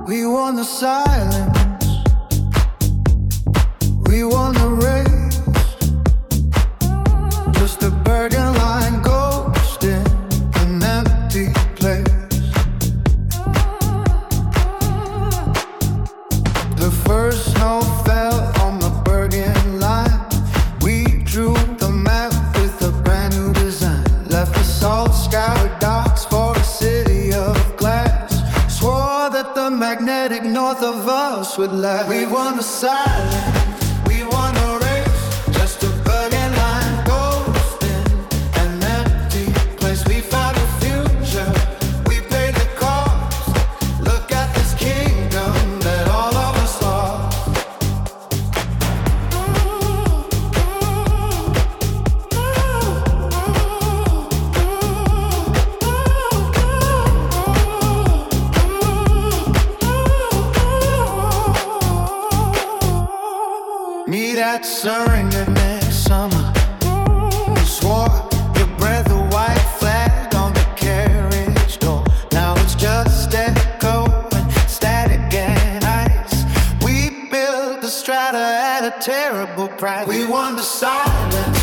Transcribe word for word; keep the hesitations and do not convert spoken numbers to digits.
We won the silence, we won the race. Just a burden line ghost in an empty place. The first snow fell on the Bergen line. We drew the map with a brand new design. Left the salt scoured docks for a city of glass. Swore that the magnetic north of us would last. We won the silence, we won the race. Just a Bergen line ghost in an empty place. We found a future, we paid the cost. Look at this kingdom that all of us lost. Meet at surrender next summer. Swore you bred the white flag on the carriage door. Now it's just echo and static and ice. We built the strata at a terrible price. We won the silence,